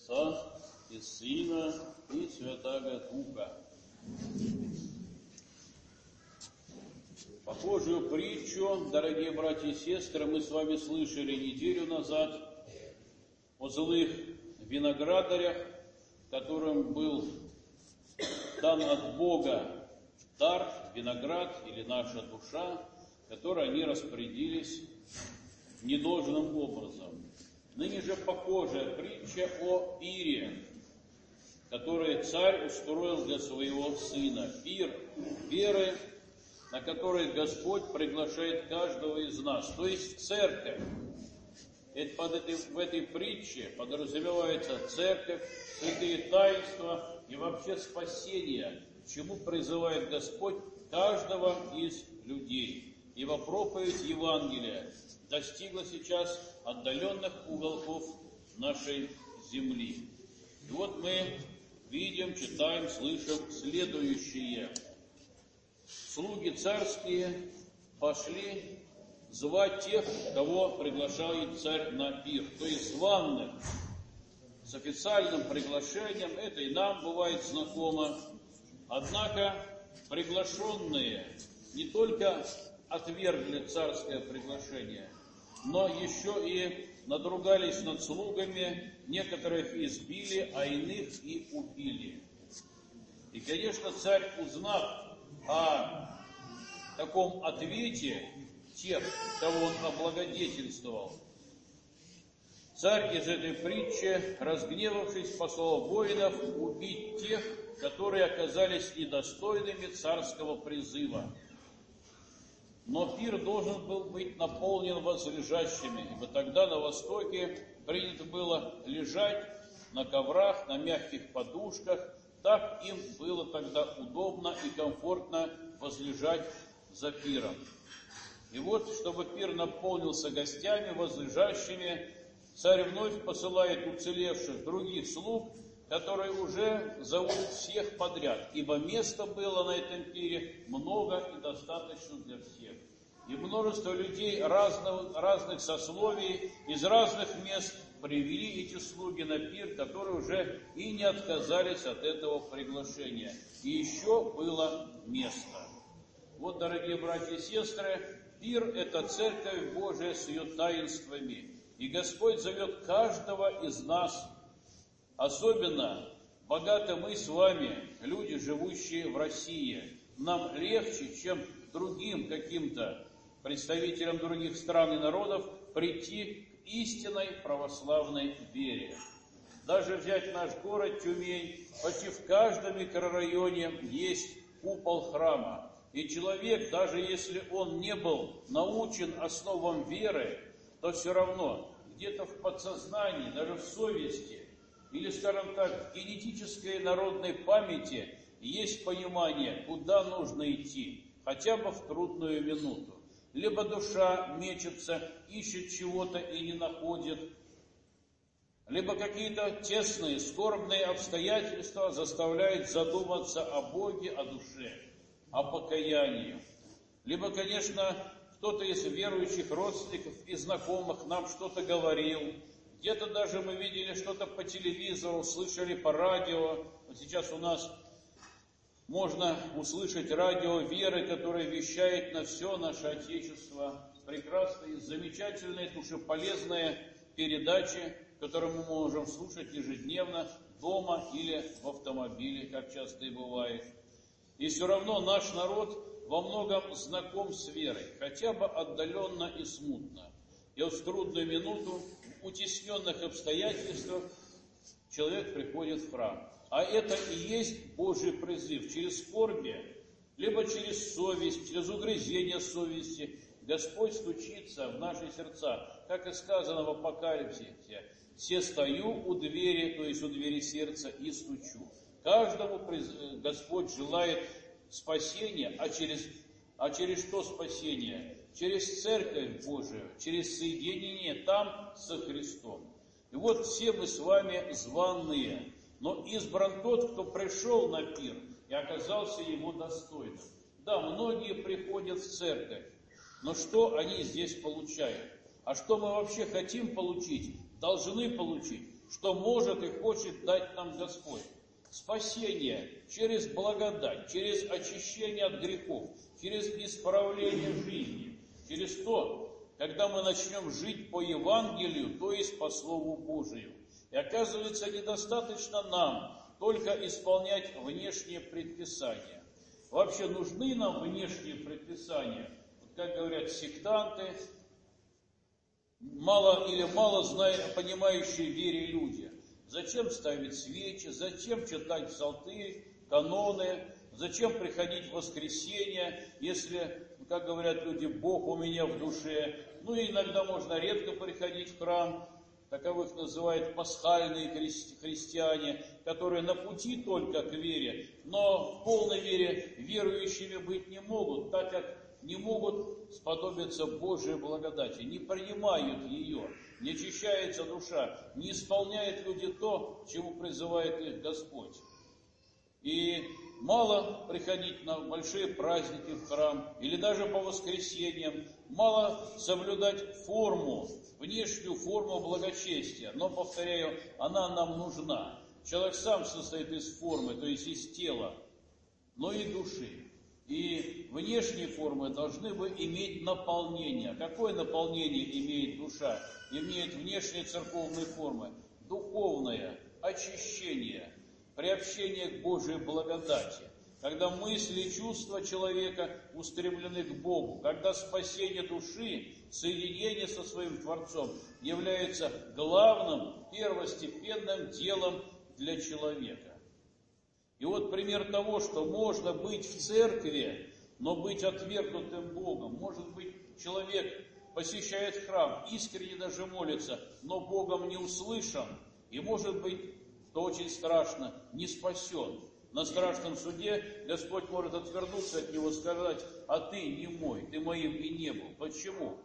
Отца и Сына и Святаго Духа. Похожую притчу, дорогие братья и сестры, мы с вами слышали неделю назад о злых виноградарях, которым был дан от Бога дар, виноград или наша душа, которой они распорядились недолжным образом. Ныне же похожая притча о пире, который царь устроил для своего сына. Пир веры, на который Господь приглашает каждого из нас, то есть церковь. В этой притче подразумевается церковь, святые таинства и вообще спасение, к чему призывает Господь каждого из людей. Ибо проповедь Евангелия достигла сейчас отдаленных уголков нашей земли. И вот мы видим, читаем, слышим следующее. Слуги царские пошли звать тех, кого приглашает царь на пир, то есть званых, с официальным приглашением. Это и нам бывает знакомо. Однако приглашенные не только отвергли царское приглашение, но еще и надругались над слугами, некоторых избили, а иных и убили. И, конечно, царь, узнав о таком ответе тех, кого он облагодетельствовал, царь из этой притчи, разгневавшись, послал воинов убить тех, которые оказались недостойными царского призыва. Но пир должен был быть наполнен возлежащими, ибо тогда на Востоке принято было лежать на коврах, на мягких подушках. Так им было тогда удобно и комфортно возлежать за пиром. И вот, чтобы пир наполнился гостями, возлежащими, царь вновь посылает уцелевших других слуг, которые уже зовут всех подряд, ибо места было на этом пире много и достаточно для всех. И множество людей разных сословий, из разных мест привели эти слуги на пир, которые уже и не отказались от этого приглашения. И еще было место. Вот, дорогие братья и сестры, пир – это Церковь Божия с ее таинствами. И Господь зовет каждого из нас. Особенно богаты мы с вами, люди, живущие в России. Нам легче, чем другим каким-то представителям других стран и народов, прийти к истинной православной вере. Даже взять наш город Тюмень, почти в каждом микрорайоне есть купол храма. И человек, даже если он не был научен основам веры, то все равно где-то в подсознании, даже в совести, или, скажем так, в генетической народной памяти есть понимание, куда нужно идти, хотя бы в трудную минуту. Либо душа мечется, ищет чего-то и не находит, либо какие-то тесные, скорбные обстоятельства заставляют задуматься о Боге, о душе, о покаянии. Либо, конечно, кто-то из верующих родственников и знакомых нам что-то говорил. Где-то даже мы видели что-то по телевизору, слышали по радио. Вот сейчас у нас можно услышать радио веры, которое вещает на все наше Отечество. Прекрасные, замечательные, душеполезные передачи, которые мы можем слушать ежедневно дома или в автомобиле, как часто и бывает. И все равно наш народ во многом знаком с верой, хотя бы отдаленно и смутно. И вот в трудную минуту, в утесненных обстоятельствах, человек приходит в храм. А это и есть Божий призыв. Через скорби, либо через совесть, через угрызение совести Господь стучится в наши сердца. Как и сказано в Апокалипсисе: «Се стою у двери», то есть у двери сердца, и стучу. Каждому Господь желает спасения, а через что спасение? Через Церковь Божию, через соединение там со Христом. И вот все мы с вами званые, но избран тот, кто пришел на пир и оказался его достойным. Да, многие приходят в церковь, но что они здесь получают? А что мы вообще хотим получить, должны получить? что может и хочет дать нам Господь. Спасение через благодать, через очищение от грехов, через исправление жизни, через то, когда мы начнем жить по Евангелию, то есть по Слову Божию. И оказывается, недостаточно нам только исполнять внешние предписания. Вообще нужны нам внешние предписания, как говорят сектанты, мало понимающие в вере люди. Зачем ставить свечи, зачем читать псалтырь, каноны, зачем приходить в воскресенье, если, как говорят люди, Бог у меня в душе. Ну и иногда можно редко приходить в храм, таковых называют пасхальные христиане, которые на пути только к вере, но в полной вере верующими быть не могут, так как не могут сподобиться Божьей благодати, не принимают ее, не очищается душа, не исполняют люди то, к чему призывает их Господь. И мало приходить на большие праздники в храм, или даже по воскресеньям, мало соблюдать форму, внешнюю форму благочестия, но, повторяю, она нам нужна. Человек сам состоит из формы, то есть из тела, но и души. И внешние формы должны бы иметь наполнение. Какое наполнение имеет душа? Имеет внешние церковные формы. Духовное очищение, приобщение к Божьей благодати. Когда мысли и чувства человека устремлены к Богу. Когда спасение души, соединение со своим Творцом является главным, первостепенным делом для человека. И вот пример того, что можно быть в церкви, но быть отвергнутым Богом. Может быть, человек посещает храм, искренне даже молится, но Богом не услышан. И может быть, что очень страшно, не спасен. На страшном суде Господь может отвернуться от него, сказать: а ты не мой, ты моим и не был. Почему?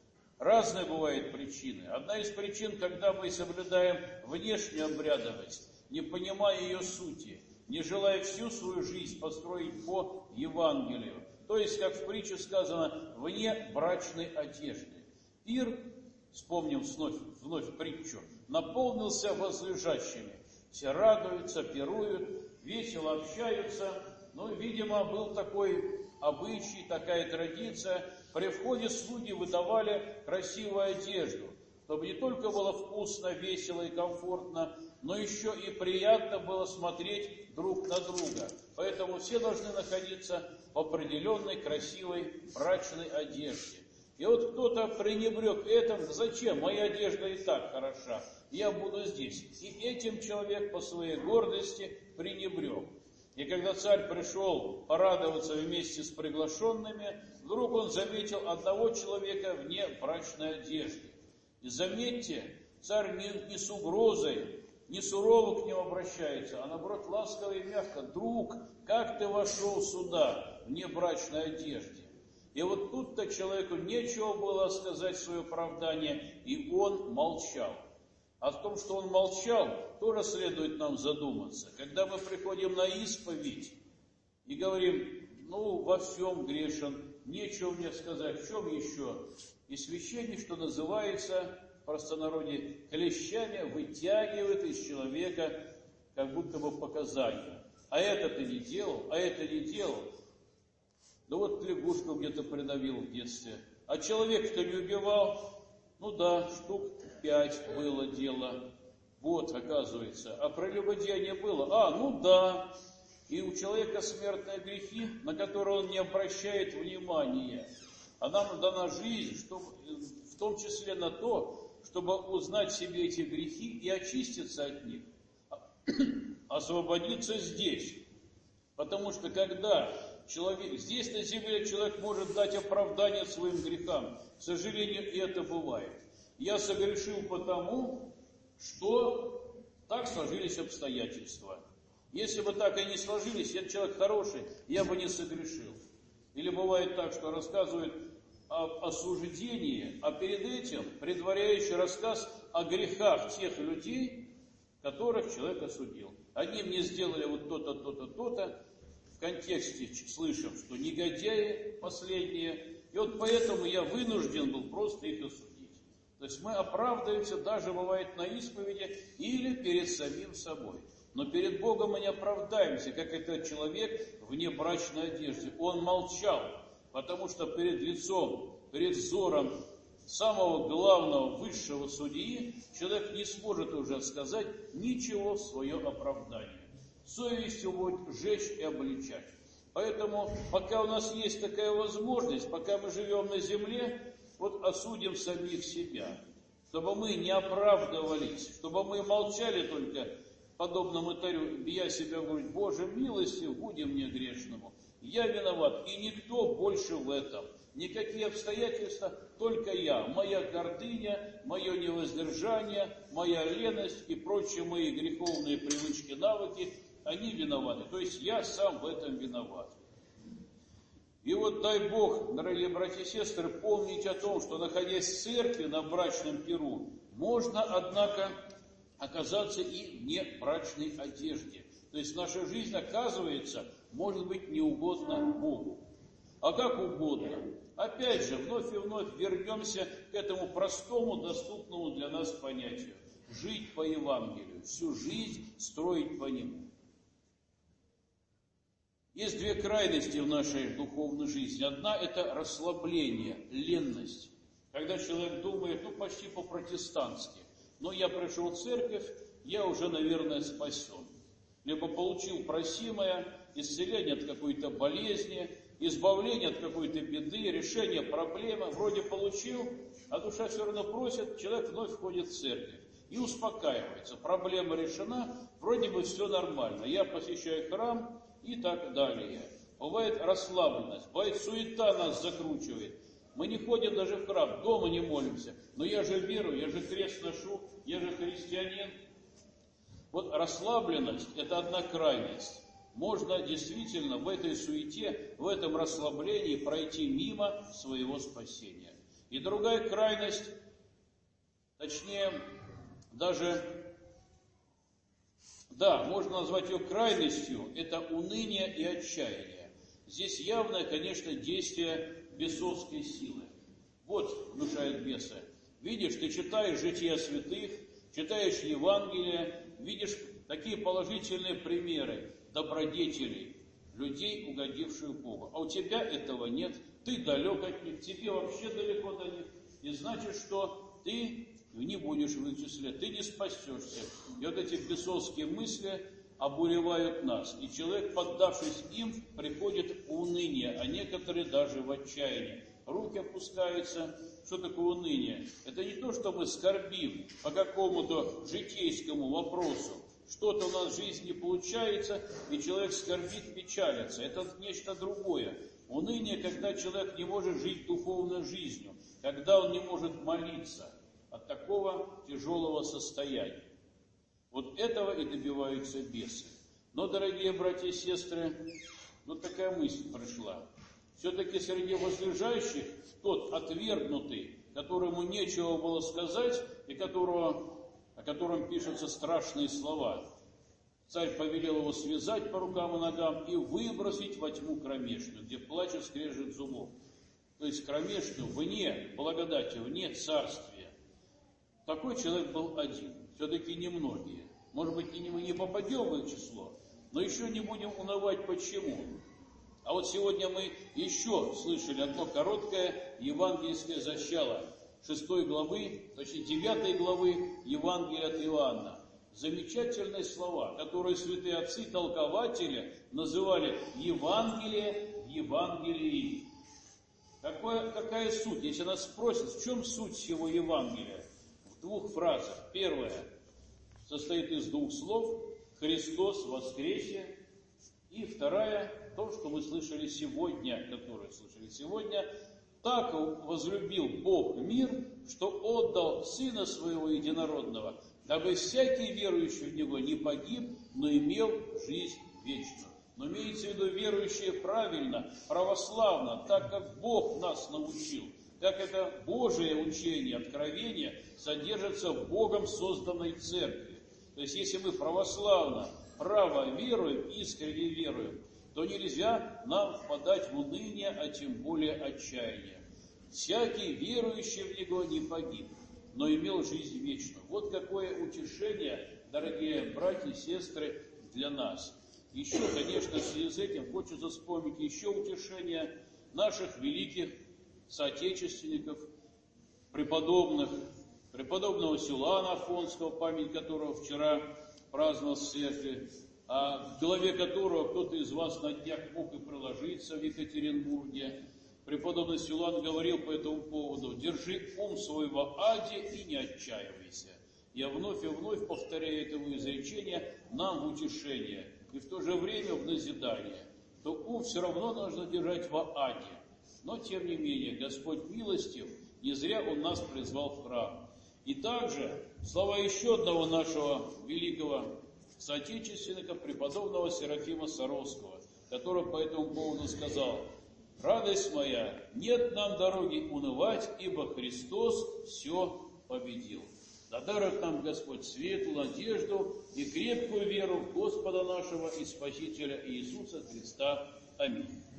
Разные бывают причины. Одна из причин, когда мы соблюдаем внешнюю обрядовость, не понимая ее сути, не желая всю свою жизнь построить по Евангелию. То есть, как в притче сказано, вне брачной одежды. Пир, вспомним вновь притчу, наполнился возлежащими. Все радуются, пируют, весело общаются. Но, видимо, был такой обычай, такая традиция. При входе слуги выдавали красивую одежду, чтобы не только было вкусно, весело и комфортно, но еще и приятно было смотреть друг на друга. Поэтому все должны находиться в определенной красивой брачной одежде. И вот кто-то пренебрег этим: зачем? Моя одежда и так хороша, я буду здесь. И этим человек по своей гордости пренебрег. И когда царь пришел порадоваться вместе с приглашенными, вдруг он заметил одного человека вне брачной одежды. И заметьте, царь не с угрозой, не сурово к нему обращается, а наоборот ласково и мягко: друг, как ты вошел сюда в небрачной одежде? И вот тут-то человеку нечего было сказать свое оправдание, и он молчал. О том, что он молчал, тоже следует нам задуматься. Когда мы приходим на исповедь и говорим: во всем грешен, нечего мне сказать, в чем еще? И священник, что называется в простонародье, клещами вытягивает из человека как будто бы показания. А это ты не делал, а это не делал. Да вот лягушку где-то придавил в детстве. А человек-то не убивал? Штук 5 было дело. Вот, оказывается. А прелюбодеяние было? И у человека смертные грехи, на которые он не обращает внимания. А нам дана жизнь, в том числе на то, чтобы узнать себе эти грехи и очиститься от них. Освободиться здесь. Потому что когда здесь на земле человек может дать оправдание своим грехам, к сожалению, это бывает. Я согрешил потому, что так сложились обстоятельства. Если бы так и не сложились, я человек хороший, я бы не согрешил. Или бывает так, что рассказывают о осуждении, а перед этим предваряющий рассказ о грехах тех людей, которых человек осудил. Они мне сделали вот то-то, то-то, то-то. В контексте слышим, что негодяи последние. И вот поэтому я вынужден был просто их осудить. То есть мы оправдываемся даже, бывает, на исповеди или перед самим собой. Но перед Богом мы не оправдаемся, как этот человек в небрачной одежде. Он молчал, потому что перед лицом, перед взором самого главного, высшего судьи человек не сможет уже сказать ничего в свое оправдание. Совесть его будет жечь и обличать. Поэтому, пока у нас есть такая возможность, пока мы живем на земле, вот осудим самих себя, чтобы мы не оправдывались, чтобы мы молчали только, подобно мытарю, бия себя в грудь: Боже, милостив, буди мне грешному. Я виноват, и никто больше в этом. Никакие обстоятельства, только я, моя гордыня, мое невоздержание, моя леность и прочие мои греховные привычки, навыки, они виноваты. То есть я сам в этом виноват. И вот дай Бог, дорогие братья и сестры, помнить о том, что, находясь в церкви на брачном пиру, можно, однако, оказаться и в небрачной одежде. То есть наша жизнь, оказывается, может быть неугодна Богу. А как угодно? Опять же, вновь и вновь вернемся к этому простому, доступному для нас понятию. Жить по Евангелию, всю жизнь строить по нему. Есть две крайности в нашей духовной жизни. Одна – это расслабление, ленность. Когда человек думает, почти по-протестантски: я пришел в церковь, я уже, наверное, спасен. Либо получил просимое, исцеление от какой-то болезни, избавление от какой-то беды, решение проблемы. Вроде получил, а душа все равно просит, человек вновь входит в церковь и успокаивается. Проблема решена, вроде бы все нормально. Я посещаю храм и так далее. Бывает расслабленность, бывает суета нас закручивает. Мы не ходим даже в храм, дома не молимся. Но я же верую, я же крест ношу, я же христианин. Вот расслабленность – это одна крайность. Можно действительно в этой суете, в этом расслаблении пройти мимо своего спасения. И другая крайность, точнее, можно назвать ее крайностью, это уныние и отчаяние. Здесь явное, конечно, действие бесовской силы. Вот внушают бесы. Видишь, ты читаешь жития святых, читаешь Евангелие, видишь такие положительные примеры добродетелей, людей, угодивших Богу. А у тебя этого нет, ты далек от них, тебе вообще далеко до них. И значит, что ты не будешь в их числе, ты не спасешься. И вот эти бесовские мысли обуревают нас. И человек, поддавшись им, приходит в уныние, а некоторые даже в отчаяние. Руки опускаются. Что такое уныние? Это не то, что мы скорбим по какому-то житейскому вопросу. Что-то у нас в жизни не получается, и человек скорбит, печалится. Это нечто другое. Уныние, когда человек не может жить духовной жизнью, когда он не может молиться от такого тяжелого состояния. Вот этого и добиваются бесы. Но, дорогие братья и сестры, такая мысль пришла. Все-таки среди возлежащих тот отвергнутый, которому нечего было сказать, и о котором пишутся страшные слова. Царь повелел его связать по рукам и ногам и выбросить во тьму кромешную, где плачет, скрежет зубов. То есть кромешную, вне благодати, вне царствия. Такой человек был один, все-таки немногие. Может быть, мы не попадем в их число, но еще не будем унывать. Почему? А вот сегодня мы еще слышали одно короткое евангельское зачало 6 главы, точнее 9 главы Евангелия от Иоанна. Замечательные слова, которые святые отцы, толкователи, называли Евангелие в Евангелии. Какая суть? Если нас спросят, в чем суть всего Евангелия? В двух фразах. Первая состоит из двух слов: Христос воскресе. И вторая, то, что мы слышали сегодня, так возлюбил Бог мир, что отдал Сына Своего Единородного, дабы всякий верующий в Него не погиб, но имел жизнь вечную. Но имеется в виду верующие правильно, православно, так как Бог нас научил, как это Божие учение, откровение содержится в Богом созданной церкви. То есть, если мы православно, право веруем, искренне веруем, то нельзя нам впадать в уныние, а тем более отчаяние. Всякий верующий в Него не погиб. но имел жизнь вечную. Вот какое утешение, дорогие братья и сестры, для нас. Еще, конечно, в связи с этим хочется вспомнить еще утешение наших великих соотечественников, преподобного Силуана Афонского, память которого вчера праздновал в церкви, а в голове которого кто-то из вас на днях мог и проложиться в Екатеринбурге. Преподобный Силуан говорил по этому поводу: «Держи ум свой в аде и не отчаивайся». Я вновь и вновь повторяю этого изречения нам в утешение и в то же время в назидание. То ум все равно нужно держать в аде. Но, тем не менее, Господь милостив, не зря Он нас призвал в храм. И также слова еще одного нашего великого соотечественника, преподобного Серафима Саровского, который по этому поводу сказал: «Радость моя, нет нам дороги унывать, ибо Христос все победил». Да дарует нам Господь светлую надежду и крепкую веру в Господа нашего и Спасителя Иисуса Христа. Аминь.